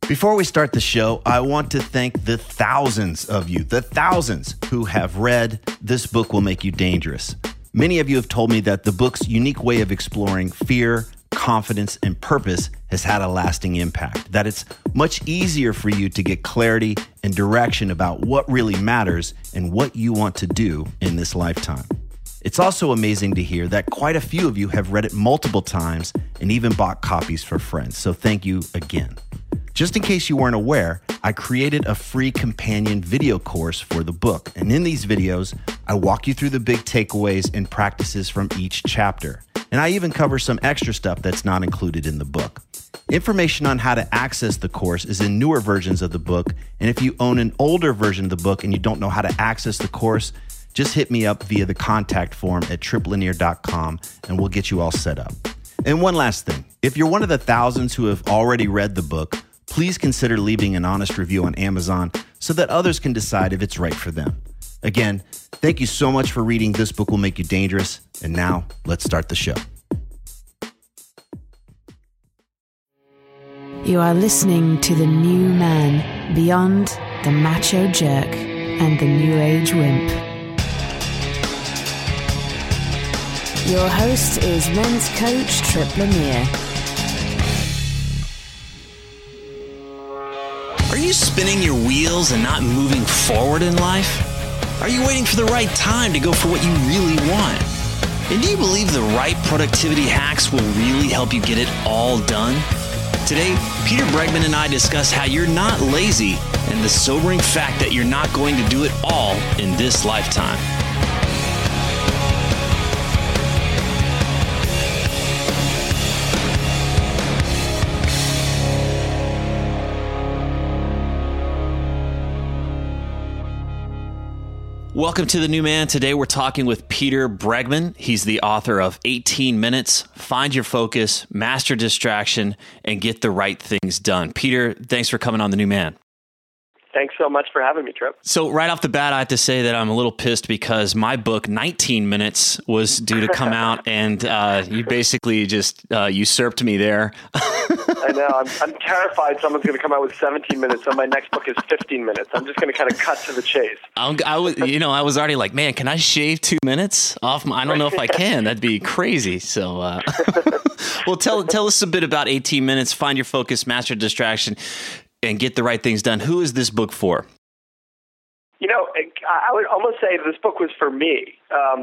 Before we start the show, I want to thank the thousands of you, who have read This Book Will Make You Dangerous. Many of you have told me that the book's unique way of exploring fear, confidence, and purpose has had a lasting impact, that it's much easier for you to get clarity and direction about what really matters and what you want to do in this lifetime. It's also amazing to hear that quite a few of you have read it multiple times and even bought copies for friends, so thank you again. Just in case you weren't aware, I created a free companion video course for the book. And in these videos, I walk you through the big takeaways and practices from each chapter. And I even cover some extra stuff that's not included in the book. Information on how to access the course is in newer versions of the book. And if you own an older version of the book and you don't know how to access the course, just hit me up via the contact form at triplinear.com and we'll get you all set up. And one last thing, if you're one of the thousands who have already read the book, please consider leaving an honest review on Amazon so that others can decide if it's right for them. Again, thank you so much for reading This Book Will Make You Dangerous. And now, let's start the show. You are listening to The New Man, beyond the macho jerk and the new age wimp. Your host is men's coach Trip Lanier. Are you spinning your wheels and not moving forward in life? Are you waiting for the right time to go for what you really want? And do you believe the right productivity hacks will really help you get it all done? Today, Peter Bregman and I discuss how you're not lazy and the sobering fact that you're not going to do it all in this lifetime. Welcome to The New Man. Today we're talking with Peter Bregman. He's the author of 18 Minutes, Find Your Focus, Master Distraction, and Get the Right Things Done. Peter, thanks for coming on The New Man. Thanks so much for having me, Trip. So right off the bat, I have to say that I'm a little pissed because my book, 19 Minutes, was due to come out, and you basically just usurped me there. I know. I'm terrified someone's going to come out with 17 minutes, and my next book is 15 minutes. I'm just going to kind of cut to the chase. I was already like, man, can I shave 2 minutes off? I don't know if I can. That'd be crazy. So, well, tell us a bit about 18 Minutes, Find Your Focus, Master Distraction, and Get the Right Things Done. Who is this book for? You know, I would almost say this book was for me.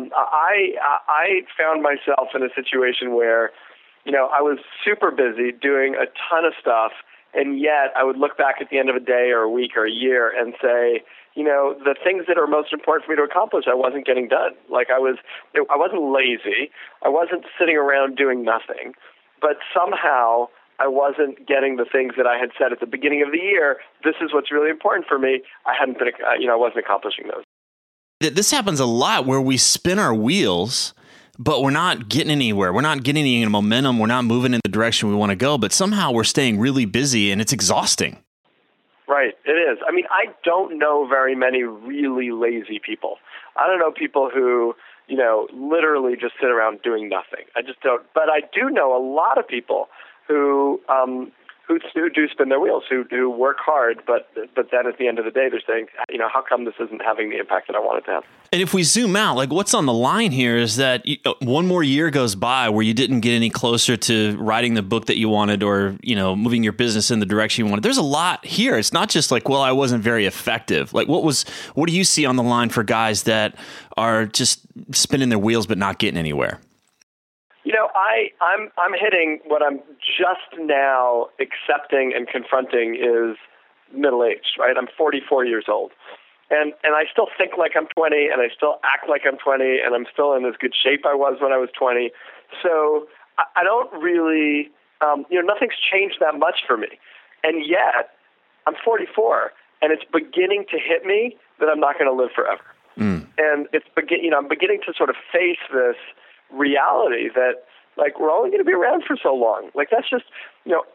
I found myself in a situation where, you know, I was super busy doing a ton of stuff, and yet I would look back at the end of a day or a week or a year and say, you know, the things that are most important for me to accomplish, I wasn't getting done. Like I wasn't lazy. I wasn't sitting around doing nothing, but somehow I wasn't getting the things that I had said at the beginning of the year. This is what's really important for me. I wasn't accomplishing those. This happens a lot where we spin our wheels, but we're not getting anywhere. We're not getting any momentum. We're not moving in the direction we want to go, but somehow we're staying really busy and it's exhausting. Right, it is. I mean, I don't know very many really lazy people. I don't know people who, you know, literally just sit around doing nothing. I just don't. But I do know a lot of people who do spin their wheels, who work hard, but then at the end of the day, they're saying, you know, how come this isn't having the impact that I want it to have? And if we zoom out, like what's on the line here is that one more year goes by where you didn't get any closer to writing the book that you wanted or, you know, moving your business in the direction you wanted. There's a lot here. It's not just like, well, I wasn't very effective. Like what do you see on the line for guys that are just spinning their wheels but not getting anywhere? You know, I'm hitting what I'm just now accepting and confronting is middle-aged, right? I'm 44 years old. And I still think like I'm 20, and I still act like I'm 20, and I'm still in as good shape I was when I was 20. So I don't really, nothing's changed that much for me. And yet, I'm 44, and it's beginning to hit me that I'm not going to live forever. And I'm beginning to sort of face this reality that, like, we're only going to be around for so long. Like, that's just, you know,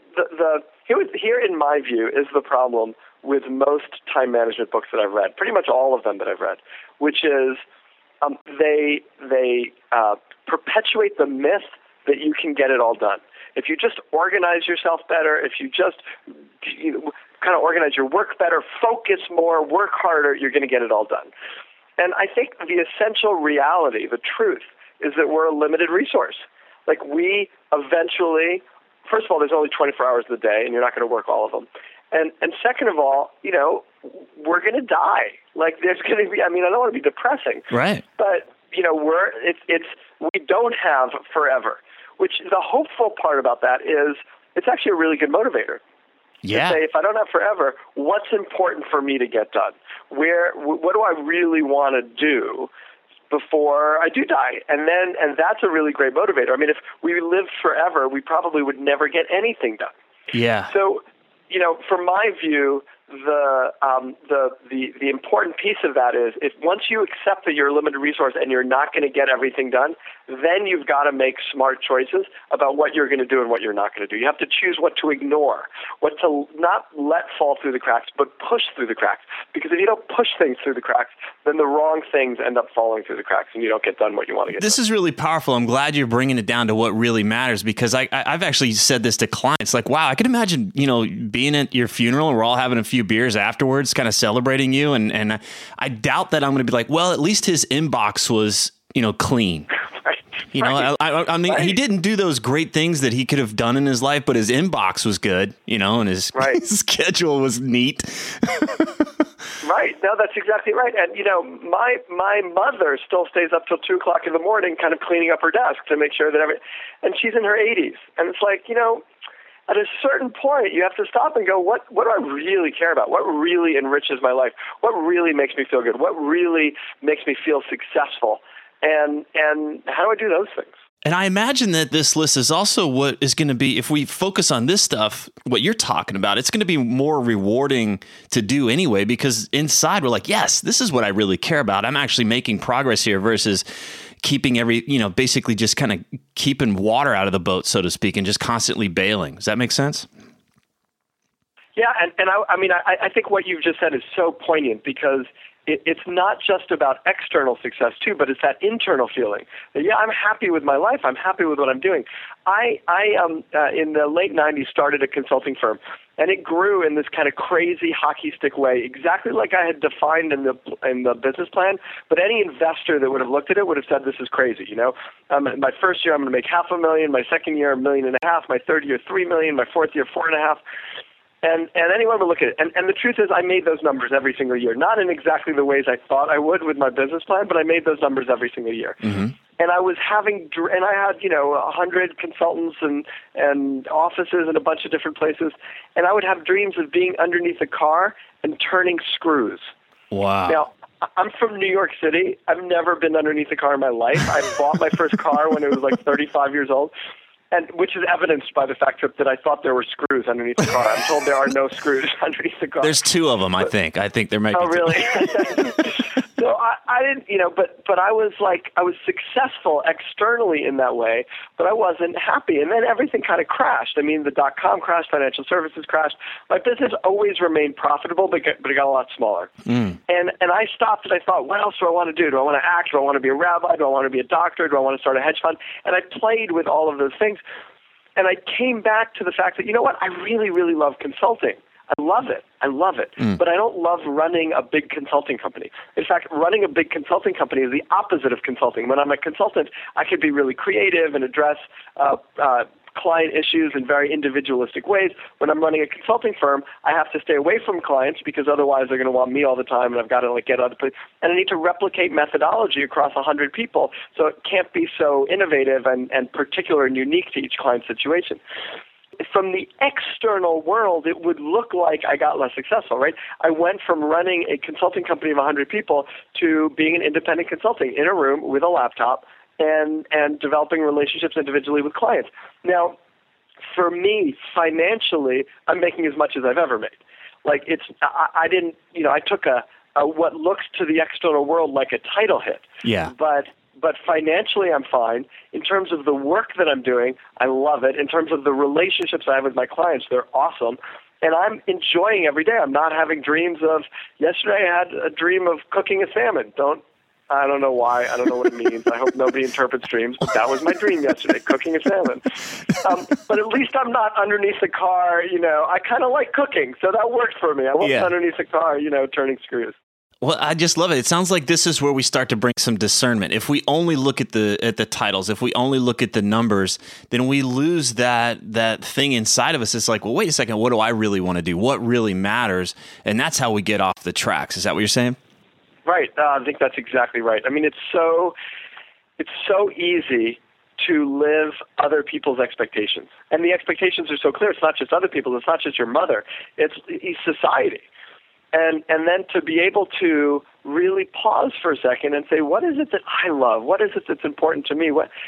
here in my view is the problem with most time management books that I've read, pretty much all of them that I've read, which is they perpetuate the myth that you can get it all done. If you just organize yourself better, if you just kind of organize your work better, focus more, work harder, you're going to get it all done. And I think the essential reality, the truth, is that we're a limited resource. Like we eventually, first of all, there's only 24 hours in the day, and you're not going to work all of them. And second of all, we're going to die. Like there's going to be, I don't want to be depressing. Right. But, we don't have forever, which the hopeful part about that is it's actually a really good motivator. Yeah. To say, if I don't have forever, what's important for me to get done? What do I really want to do before I do die? And that's a really great motivator. If we lived forever, we probably would never get anything done. Yeah. So, from my view, the important piece of that is if once you accept that you're a limited resource and you're not going to get everything done, then you've got to make smart choices about what you're going to do and what you're not going to do. You have to choose what to ignore, what to not let fall through the cracks, but push through the cracks. Because if you don't push things through the cracks, then the wrong things end up falling through the cracks and you don't get done what you want to get done. This is really powerful. I'm glad you're bringing it down to what really matters, because I've actually said this to clients. Like, wow, I could imagine, being at your funeral and we're all having a few beers afterwards, kind of celebrating you. And I doubt that I'm going to be like, well, at least his inbox was, clean. Right. He didn't do those great things that he could have done in his life, but his inbox was good, and his schedule was neat. Right. No, that's exactly right. And, my mother still stays up till 2 o'clock in the morning kind of cleaning up her desk to make sure that and she's in her 80s. And it's like, at a certain point, you have to stop and go, what do I really care about? What really enriches my life? What really makes me feel good? What really makes me feel successful? And how do I do those things? And I imagine that this list is also what is going to be, if we focus on this stuff, what you're talking about, it's going to be more rewarding to do anyway, because inside we're like, yes, this is what I really care about. I'm actually making progress here versus keeping basically just kind of keeping water out of the boat, so to speak, and just constantly bailing. Does that make sense? Yeah. And I think what you've just said is so poignant, because it's not just about external success too, but it's that internal feeling that, I'm happy with my life. I'm happy with what I'm doing. I in the late 90s started a consulting firm, and it grew in this kind of crazy hockey stick way, exactly like I had defined in the business plan. But any investor that would have looked at it would have said, this is crazy. My first year, I'm going to make $500,000. My second year, $1.5 million. My third year, $3 million. My fourth year, $4.5 million. And anyone would look at it. And the truth is, I made those numbers every single year. Not in exactly the ways I thought I would with my business plan, but I made those numbers every single year. Mm-hmm. And I had 100 consultants and offices in a bunch of different places. And I would have dreams of being underneath a car and turning screws. Wow. Now, I'm from New York City. I've never been underneath a car in my life. I bought my first car when it was like 35 years old. And which is evidenced by the fact that I thought there were screws underneath the car. I'm told there are no screws underneath the car. There's 2 of them, I think. I think there might be. Oh, really? So I didn't, but I was successful externally in that way, but I wasn't happy. And then everything kind of crashed. The .com crashed, financial services crashed. My business always remained profitable, but it got a lot smaller. Mm. And I stopped and I thought, what else do I want to do? Do I want to act? Do I want to be a rabbi? Do I want to be a doctor? Do I want to start a hedge fund? And I played with all of those things. And I came back to the fact that, I really, really love consulting. I love it. But I don't love running a big consulting company. In fact, running a big consulting company is the opposite of consulting. When I'm a consultant, I could be really creative and address client issues in very individualistic ways. When I'm running a consulting firm, I have to stay away from clients because otherwise they're going to want me all the time, and I've got to get other people. And I need to replicate methodology across 100 people, so it can't be so innovative and particular and unique to each client situation. From the external world, it would look like I got less successful, right? I went from running a consulting company of 100 people to being an independent consulting in a room with a laptop and developing relationships individually with clients. Now, for me, financially, I'm making as much as I've ever made. Like I didn't, I took a what looks to the external world like a title hit. Yeah. But financially, I'm fine. In terms of the work that I'm doing, I love it. In terms of the relationships I have with my clients, they're awesome. And I'm enjoying every day. I'm not having dreams of, yesterday I had a dream of cooking a salmon. I don't know why. I don't know what it means. I hope nobody interprets dreams, but that was my dream yesterday, cooking a salmon. But at least I'm not underneath the car. I kind of like cooking, so that worked for me. I wasn't underneath the car, turning screws. Well, I just love it. It sounds like this is where we start to bring some discernment. If we only look at the titles, if we only look at the numbers, then we lose that thing inside of us. It's like, well, wait a second, what do I really want to do? What really matters? And that's how we get off the tracks. Is that what you're saying? Right. I think that's exactly right. I mean, it's so easy to live other people's expectations. And the expectations are so clear. It's not just other people. It's not just your mother. It's society. And then to be able to really pause for a second and say, what is it that I love? What is it that's important to me?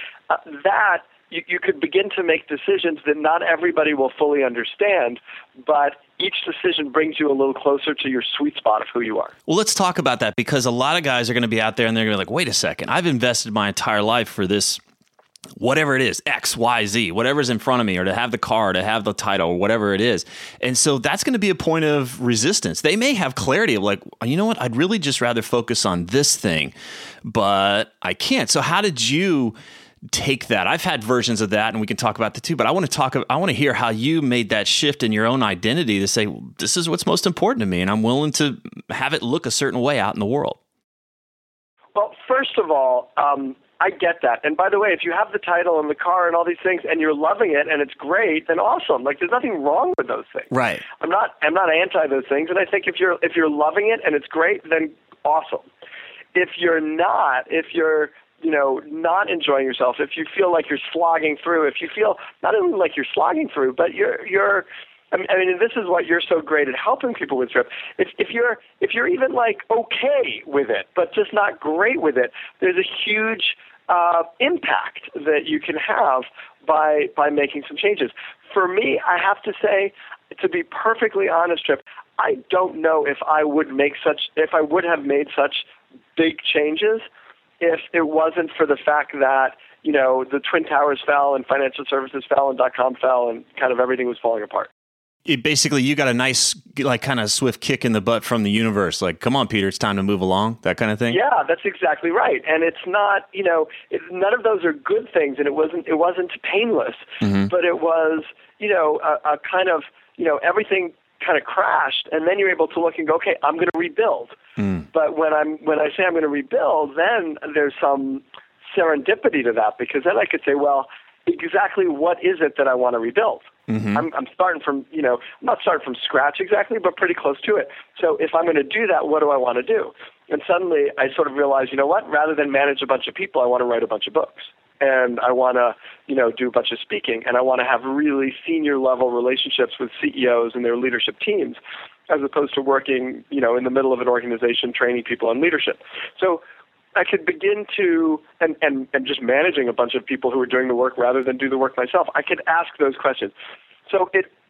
You could begin to make decisions that not everybody will fully understand, but each decision brings you a little closer to your sweet spot of who you are. Well, let's talk about that, because a lot of guys are going to be out there and they're going to be like, wait a second, I've invested my entire life for this, whatever it is, X, Y, Z, whatever's in front of me, or to have the car, to have the title, or whatever it is. And so that's going to be a point of resistance. They may have clarity of like, you know what, I'd really just rather focus on this thing, but I can't. So how did you take that? I've had versions of that, and we can talk about the two, but I want to hear how you made that shift in your own identity to say, this is what's most important to me, and I'm willing to have it look a certain way out in the world. Well, first of all, I get that. And by the way, if you have the title and the car and all these things and you're loving it and it's great, then awesome. Like, there's nothing wrong with those things. Right. I'm not anti those things. And I think if you're loving it and it's great, then awesome. If you're not not enjoying yourself, if you feel like you're slogging through, if you feel not only like you're slogging through, but you're I mean, this is what you're so great at helping people with, Trip. If you're even like okay with it, but just not great with it, there's a huge impact that you can have by making some changes. For me, I have to say, to be perfectly honest, Trip, I don't know if I would have made such big changes if it wasn't for the fact that the Twin Towers fell and financial services fell and .com fell and kind of everything was falling apart. Basically, you got a nice, like, kind of swift kick in the butt from the universe. Like, come on, Peter, it's time to move along, that kind of thing. Yeah, that's exactly right. And it's not, none of those are good things, and it wasn't painless, but it was, a kind of, everything kind of crashed, and then you're able to look and go, okay, I'm going to rebuild. But when I say I'm going to rebuild, then there's some serendipity to that, because then I could say, well, exactly what is it that I want to rebuild? I'm starting from, I'm not starting from scratch exactly, but pretty close to it. So if I'm going to do that, what do I want to do? And suddenly I sort of realized, you know what, rather than manage a bunch of people, I want to write a bunch of books. And I want to, do a bunch of speaking, and I want to have really senior level relationships with CEOs and their leadership teams, as opposed to working, in the middle of an organization training people on leadership. So I could begin to, and just managing a bunch of people who are doing the work rather than do the work myself, I could ask those questions. So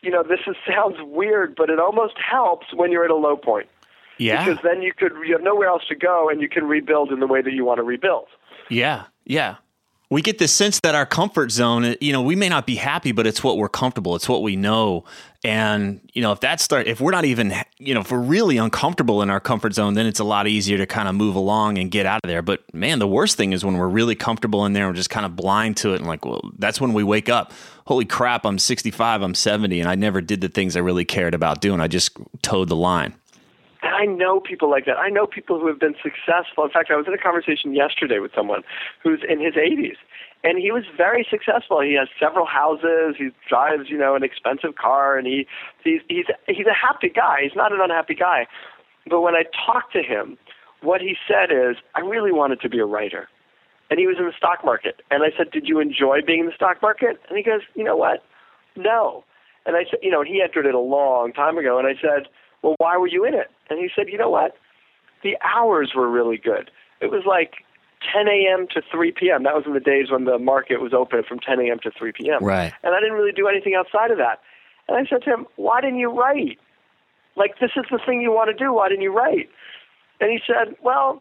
sounds weird, but it almost helps when you're at a low point. Yeah. Because then you have nowhere else to go, and you can rebuild in the way that you want to rebuild. Yeah. Yeah. We get this sense that our comfort zone, we may not be happy, but it's what we're comfortable. It's what we know. And, if we're not even, if we're really uncomfortable in our comfort zone, then it's a lot easier to kind of move along and get out of there. But man, the worst thing is when we're really comfortable in there and we're just kind of blind to it. And like, well, that's when we wake up. Holy crap, I'm 65, I'm 70, and I never did the things I really cared about doing. I just towed the line. And I know people like that. I know people who have been successful. In fact, I was in a conversation yesterday with someone who's in his 80s, and he was very successful. He has several houses. He drives, an expensive car, and he's a happy guy. He's not an unhappy guy. But when I talked to him, what he said is, I really wanted to be a writer. And he was in the stock market. And I said, did you enjoy being in the stock market? And he goes, you know what? No. And I said, he entered it a long time ago. And I said, well, why were you in it? And he said, you know what? The hours were really good. It was like 10 a.m. to 3 p.m. That was in the days when the market was open from 10 a.m. to 3 p.m. Right. And I didn't really do anything outside of that. And I said to him, why didn't you write? Like, this is the thing you want to do. Why didn't you write? And he said, well,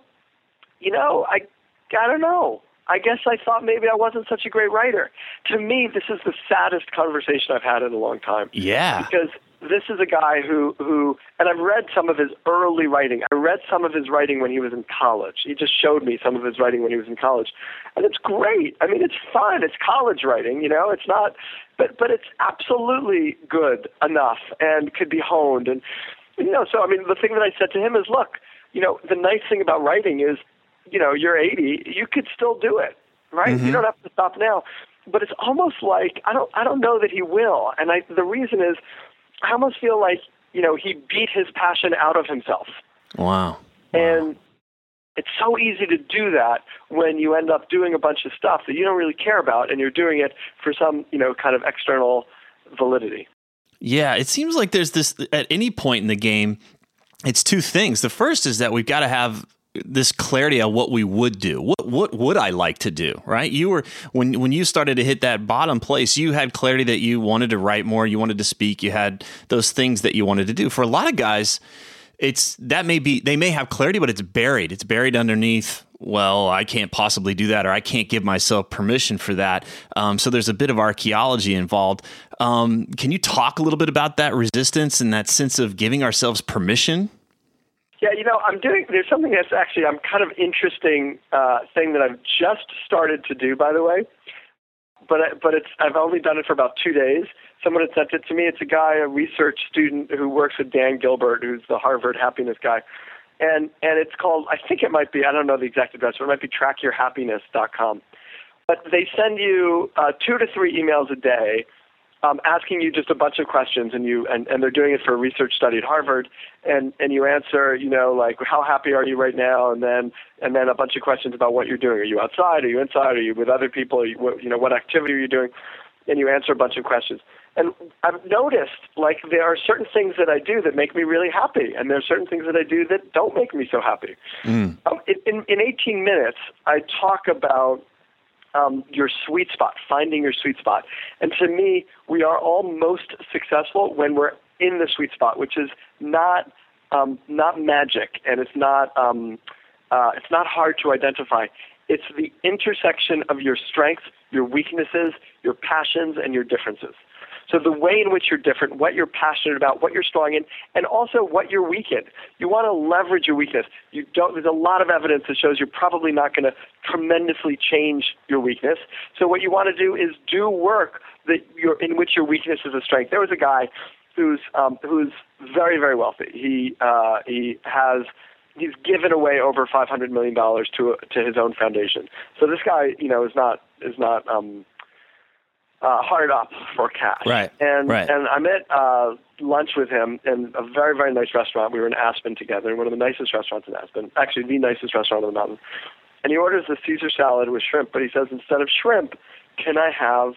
I don't know. I guess I thought maybe I wasn't such a great writer. To me, this is the saddest conversation I've had in a long time. Yeah. Because this is a guy who, and I've read some of his early writing. I read some of his writing when he was in college. He just showed me some of his writing when he was in college. And it's great. I mean, it's fun. It's college writing, it's not, but it's absolutely good enough and could be honed. And, so, I mean, the thing that I said to him is, look, the nice thing about writing is, you're 80, you could still do it, right? Mm-hmm. You don't have to stop now. But it's almost like, I don't know that he will. And the reason is, I almost feel like, he beat his passion out of himself. Wow. And it's so easy to do that when you end up doing a bunch of stuff that you don't really care about, and you're doing it for some, kind of external validity. Yeah, it seems like there's this, at any point in the game, it's two things. The first is that we've got to have this clarity on what we would do. What would I like to do, right? You were, when you started to hit that bottom place, you had clarity that you wanted to write more, you wanted to speak, you had those things that you wanted to do. For a lot of guys, they may have clarity, but it's buried. It's buried underneath, well, I can't possibly do that, or I can't give myself permission for that. So there's a bit of archaeology involved. Can you talk a little bit about that resistance and that sense of giving ourselves permission? Yeah, there's something that's actually, kind of interesting thing that I've just started to do, by the way, but I've only done it for about 2 days. Someone had sent it to me. It's a guy, a research student who works with Dan Gilbert, who's the Harvard happiness guy. And it's called, I think it might be, I don't know the exact address, but it might be trackyourhappiness.com. But they send you 2 to 3 emails a day, asking you just a bunch of questions, and they're doing it for a research study at Harvard, and you answer, like, how happy are you right now, and then a bunch of questions about what you're doing. Are you outside? Are you inside? Are you with other people? What activity are you doing? And you answer a bunch of questions. And I've noticed, like, there are certain things that I do that make me really happy, and there are certain things that I do that don't make me so happy. In 18 minutes, I talk about your sweet spot, finding your sweet spot. And to me, we are all most successful when we're in the sweet spot, which is not magic, and it's not hard to identify. It's the intersection of your strengths, your weaknesses, your passions, and your differences. So the way in which you're different, what you're passionate about, what you're strong in, and also what you're weak in. You want to leverage your weakness. There's a lot of evidence that shows you're probably not going to tremendously change your weakness. So what you want to do is do work in which your weakness is a strength. There was a guy who's very, very wealthy. He's given away over $500 million to his own foundation. So this guy, is not hard up for cash. Right. And I'm at lunch with him in a very, very nice restaurant. We were in Aspen together, in one of the nicest restaurants in Aspen, actually the nicest restaurant on the mountain. And he orders the Caesar salad with shrimp, but he says, instead of shrimp, can I have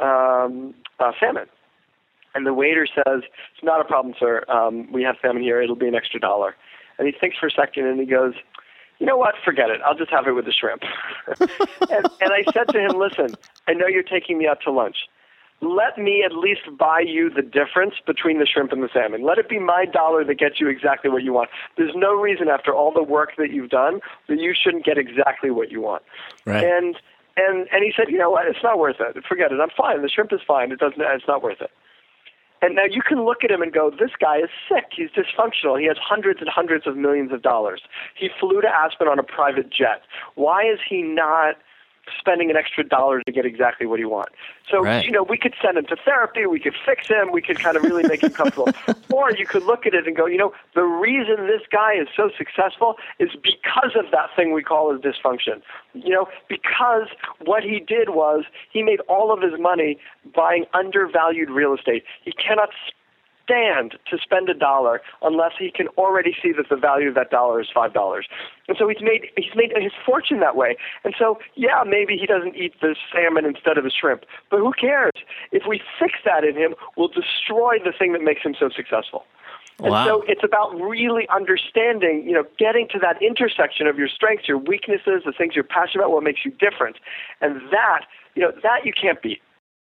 salmon? And the waiter says, it's not a problem, sir. We have salmon here. It'll be an extra $1. And he thinks for a second, and he goes, you know what? Forget it. I'll just have it with the shrimp. and I said to him, listen, I know you're taking me out to lunch. Let me at least buy you the difference between the shrimp and the salmon. Let it be my $1 that gets you exactly what you want. There's no reason, after all the work that you've done, that you shouldn't get exactly what you want. Right. And he said, you know what? It's not worth it. Forget it. I'm fine. The shrimp is fine. It's not worth it. And now you can look at him and go, this guy is sick. He's dysfunctional. He has hundreds and hundreds of millions of dollars. He flew to Aspen on a private jet. Why is he not spending an extra $1 to get exactly what he wants? So, right. We could send him to therapy. We could fix him. We could kind of really make him comfortable. Or you could look at it and go, the reason this guy is so successful is because of that thing we call his dysfunction. Because what he did was he made all of his money buying undervalued real estate. He cannot stand to spend $1 unless he can already see that the value of that $1 is $5. And so he's made his fortune that way. And so, yeah, maybe he doesn't eat the salmon instead of the shrimp, but who cares? If we fix that in him, we'll destroy the thing that makes him so successful. And wow. So it's about really understanding, getting to that intersection of your strengths, your weaknesses, the things you're passionate about, what makes you different. And that you can't beat.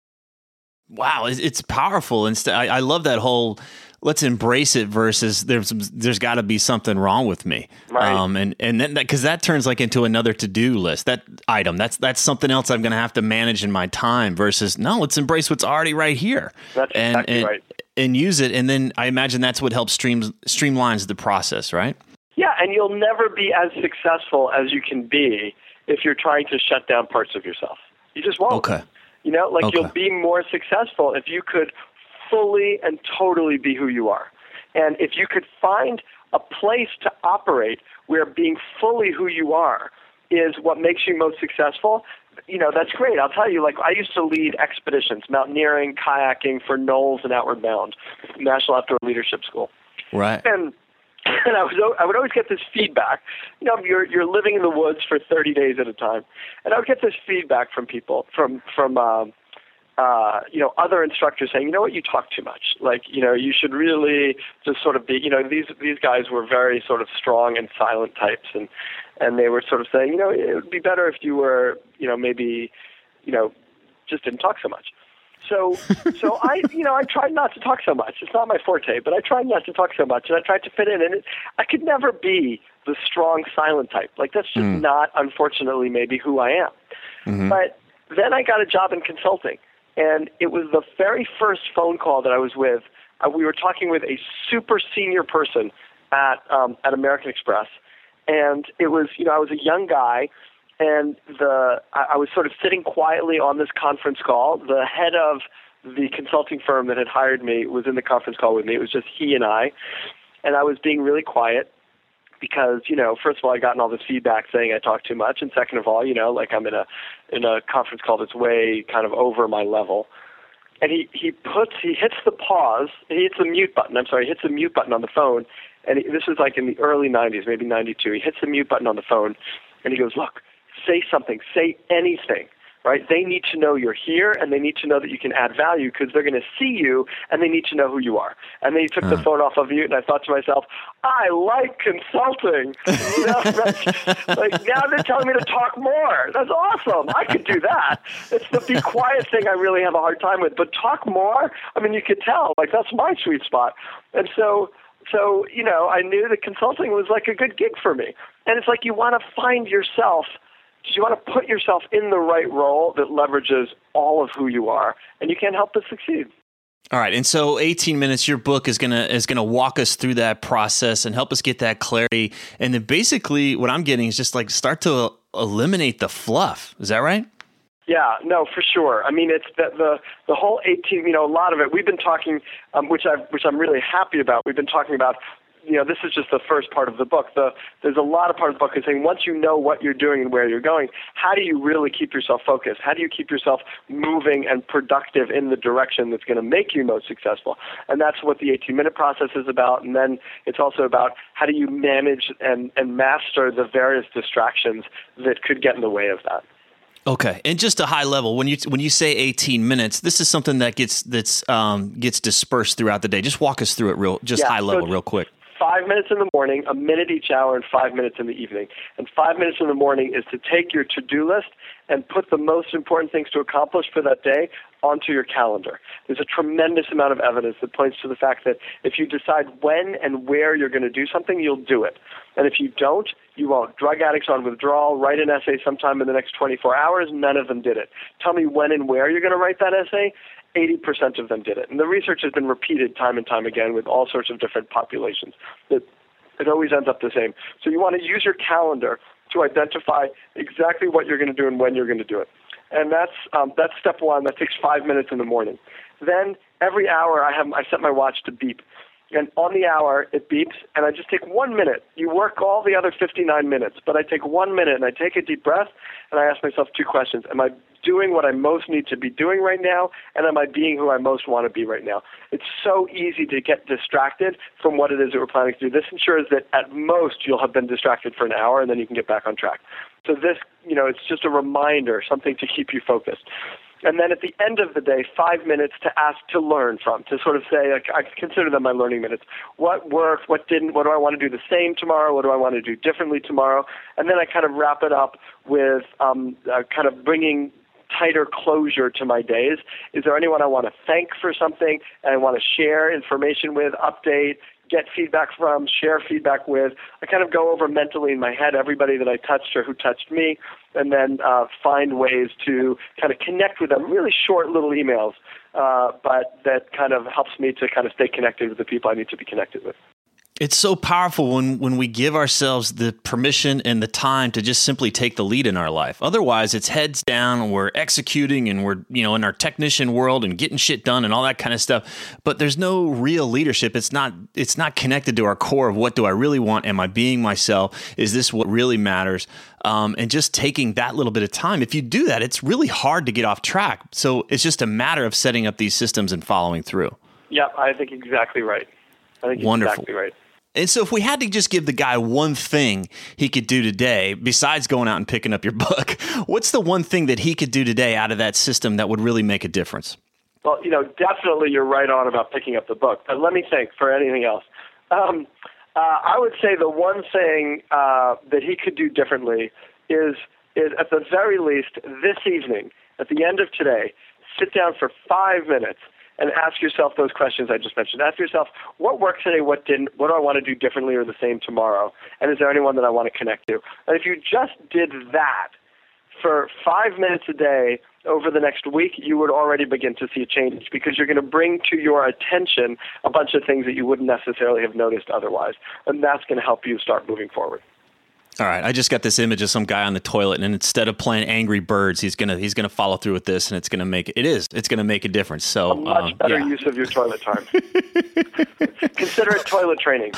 Wow, it's powerful. And I love that whole let's embrace it versus there's got to be something wrong with me. Right. And then because that turns like into another to-do list. That item, that's something else I'm going to have to manage in my time versus no, let's embrace what's already right here. That's exactly right. and use it. And then I imagine that's what helps streamlines the process, right? Yeah, and you'll never be as successful as you can be if you're trying to shut down parts of yourself. You just won't. Okay. You'll be more successful if you could fully and totally be who you are. And if you could find a place to operate where being fully who you are is what makes you most successful, that's great. I'll tell you, I used to lead expeditions, mountaineering, kayaking for Knowles and Outward Bound, National Outdoor Leadership School. Right. And I would always get this feedback. You're living in the woods for 30 days at a time, and I would get this feedback from people, from other instructors saying, you talk too much. You should really just sort of be. These guys were very sort of strong and silent types, and they were sort of saying, it would be better if you were, maybe, just didn't talk so much. So I tried not to talk so much. It's not my forte, but I tried not to talk so much, and I tried to fit in. And I could never be the strong, silent type. That's just not, unfortunately, maybe who I am. Mm-hmm. But then I got a job in consulting, and it was the very first phone call that I was with. We were talking with a super senior person at American Express, and it was, I was a young guy. And I was sort of sitting quietly on this conference call. The head of the consulting firm that had hired me was in the conference call with me. It was just he and I was being really quiet because, first of all, I gotten all this feedback saying I talk too much, and second of all, I'm in a conference call that's way kind of over my level. And he hits the pause, he hits the mute button. He hits the mute button on the phone, and this was in the early 90s, maybe 92. He hits the mute button on the phone, and he goes, "Look, say something, say anything, right? They need to know you're here, and they need to know that you can add value because they're going to see you, and they need to know who you are." And then he took the phone off of mute, and I thought to myself, I like consulting. Now they're telling me to talk more. That's awesome. I could do that. It's the be quiet thing I really have a hard time with. But talk more, you could tell, that's my sweet spot. And so I knew that consulting was a good gig for me. And it's you want to find yourself. You want to put yourself in the right role that leverages all of who you are, and you can't help but succeed. All right, and so 18 minutes, your book is gonna walk us through that process and help us get that clarity. And then basically, what I'm getting is just start to eliminate the fluff. Is that right? Yeah, no, for sure. It's the whole 18. A lot of it we've been talking, which I'm really happy about. We've been talking about. This is just the first part of the book. There's a lot of part of the book is saying once you know what you're doing and where you're going, how do you really keep yourself focused? How do you keep yourself moving and productive in the direction that's going to make you most successful? And that's what the 18-minute process is about. And then it's also about how do you manage and master the various distractions that could get in the way of that. Okay, and just a high level, when you say 18 minutes, this is something that gets dispersed throughout the day. Just walk us through it high level, real quick. 5 minutes in the morning, a minute each hour, and 5 minutes in the evening. And 5 minutes in the morning is to take your to-do list and put the most important things to accomplish for that day onto your calendar. There's a tremendous amount of evidence that points to the fact that if you decide when and where you're going to do something, you'll do it. And if you don't, you won't. Drug addicts on withdrawal, write an essay sometime in the next 24 hours. None of them did it. Tell me when and where you're going to write that essay. 80% of them did it. And the research has been repeated time and time again with all sorts of different populations. It always ends up the same. So you want to use your calendar to identify exactly what you're going to do and when you're going to do it. And that's step one. That takes 5 minutes in the morning. Then every hour I set my watch to beep. And on the hour, it beeps, and I just take 1 minute. You work all the other 59 minutes, but I take 1 minute, and I take a deep breath, and I ask myself two questions. Am I doing what I most need to be doing right now, and am I being who I most want to be right now? It's so easy to get distracted from what it is that we're planning to do. This ensures that at most you'll have been distracted for an hour, and then you can get back on track. So this, it's just a reminder, something to keep you focused. And then at the end of the day, 5 minutes to learn from, to sort of say, I consider them my learning minutes. What worked, what didn't, what do I want to do the same tomorrow, what do I want to do differently tomorrow? And then I kind of wrap it up with kind of bringing tighter closure to my days? Is there anyone I want to thank for something and I want to share information with, update, get feedback from, share feedback with? I kind of go over mentally in my head everybody that I touched or who touched me, and then find ways to kind of connect with them. Really short little emails, but that kind of helps me to kind of stay connected with the people I need to be connected with. It's so powerful when we give ourselves the permission and the time to just simply take the lead in our life. Otherwise, it's heads down and we're executing and we're, in our technician world and getting shit done and all that kind of stuff. But there's no real leadership. It's not connected to our core of what do I really want? Am I being myself? Is this what really matters? And just taking that little bit of time. If you do that, it's really hard to get off track. So it's just a matter of setting up these systems and following through. Yeah, I think exactly right. Wonderful. Exactly right. And so if we had to just give the guy one thing he could do today, besides going out and picking up your book, what's the one thing that he could do today out of that system that would really make a difference? Well, definitely you're right on about picking up the book. But let me think for anything else. I would say the one thing that he could do differently is at the very least this evening, at the end of today, sit down for 5 minutes and ask yourself those questions I just mentioned. Ask yourself, what worked today, what didn't, what do I want to do differently or the same tomorrow, and is there anyone that I want to connect to? And if you just did that for 5 minutes a day over the next week, you would already begin to see a change because you're going to bring to your attention a bunch of things that you wouldn't necessarily have noticed otherwise, and that's going to help you start moving forward. All right, I just got this image of some guy on the toilet, and instead of playing Angry Birds, he's gonna follow through with this, and it's gonna make a difference. So a much better use of your toilet time. Consider it toilet training.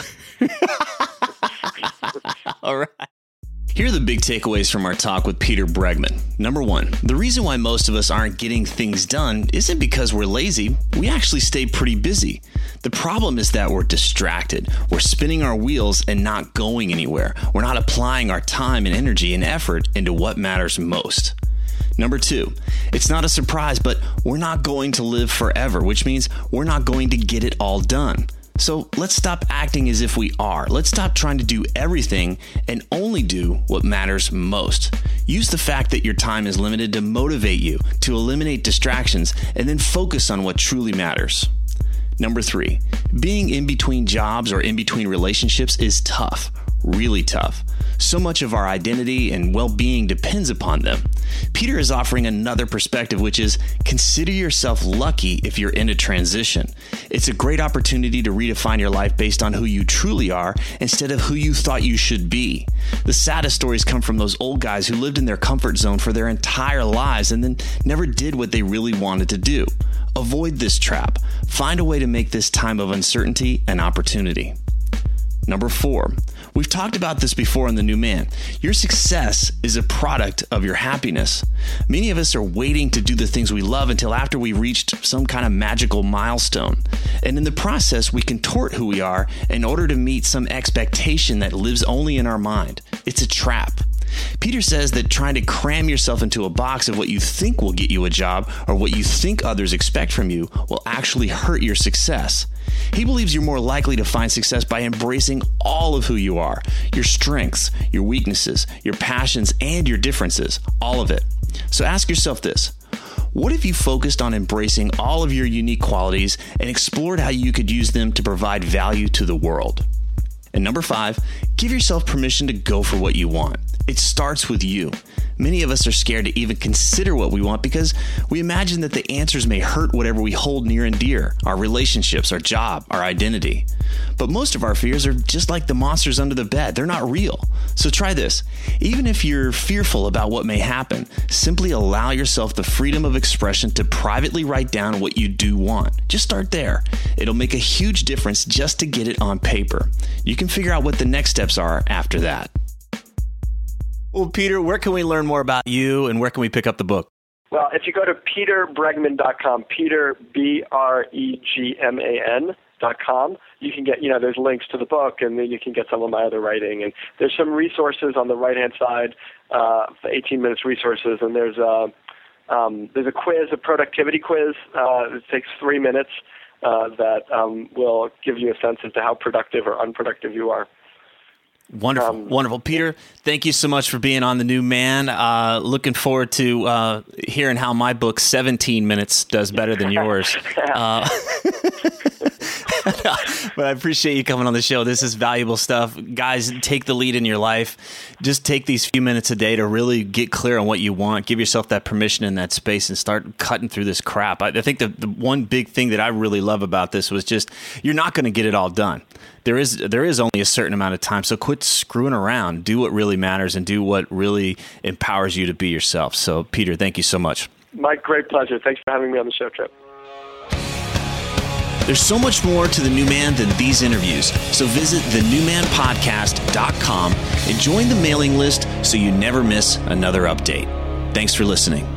All right. Here are the big takeaways from our talk with Peter Bregman. Number one, the reason why most of us aren't getting things done isn't because we're lazy. We actually stay pretty busy. The problem is that we're distracted. We're spinning our wheels and not going anywhere. We're not applying our time and energy and effort into what matters most. Number two, it's not a surprise, but we're not going to live forever, which means we're not going to get it all done. So let's stop acting as if we are. Let's stop trying to do everything and only do what matters most. Use the fact that your time is limited to motivate you, to eliminate distractions, and then focus on what truly matters. Number three, being in between jobs or in between relationships is tough, really tough. So much of our identity and well-being depends upon them. Peter is offering another perspective, which is consider yourself lucky if you're in a transition. It's a great opportunity to redefine your life based on who you truly are instead of who you thought you should be. The saddest stories come from those old guys who lived in their comfort zone for their entire lives and then never did what they really wanted to do. Avoid this trap. Find a way to make this time of uncertainty an opportunity. Number four, we've talked about this before in The New Man. Your success is a product of your happiness. Many of us are waiting to do the things we love until after we reached some kind of magical milestone. And in the process, we contort who we are in order to meet some expectation that lives only in our mind. It's a trap. Peter says that trying to cram yourself into a box of what you think will get you a job or what you think others expect from you will actually hurt your success. He believes you're more likely to find success by embracing all of who you are, your strengths, your weaknesses, your passions, and your differences, all of it. So ask yourself this. What if you focused on embracing all of your unique qualities and explored how you could use them to provide value to the world? And number five, give yourself permission to go for what you want. It starts with you. Many of us are scared to even consider what we want because we imagine that the answers may hurt whatever we hold near and dear, our relationships, our job, our identity. But most of our fears are just like the monsters under the bed. They're not real. So try this. Even if you're fearful about what may happen, simply allow yourself the freedom of expression to privately write down what you do want. Just start there. It'll make a huge difference just to get it on paper. You can figure out what the next steps are after that. Well, Peter, where can we learn more about you and where can we pick up the book? Well, if you go to peterbregman.com, Peter, BREGMAN.com, you can get, there's links to the book and then you can get some of my other writing. And there's some resources on the right-hand side, 18 minutes resources, and there's a quiz, a productivity quiz. It takes 3 minutes that will give you a sense as to how productive or unproductive you are. Wonderful. Wonderful. Peter, thank you so much for being on The New Man. Looking forward to hearing how my book, 17 Minutes, does better than yours. But I appreciate you coming on the show. This is valuable stuff. Guys, take the lead in your life. Just take these few minutes a day to really get clear on what you want. Give yourself that permission in that space and start cutting through this crap. I think the one big thing that I really love about this was just you're not going to get it all done. There is only a certain amount of time. So quit screwing around. Do what really matters and do what really empowers you to be yourself. So, Peter, thank you so much. My great pleasure. Thanks for having me on the show, Trip. There's so much more to The New Man than these interviews. So visit thenewmanpodcast.com and join the mailing list so you never miss another update. Thanks for listening.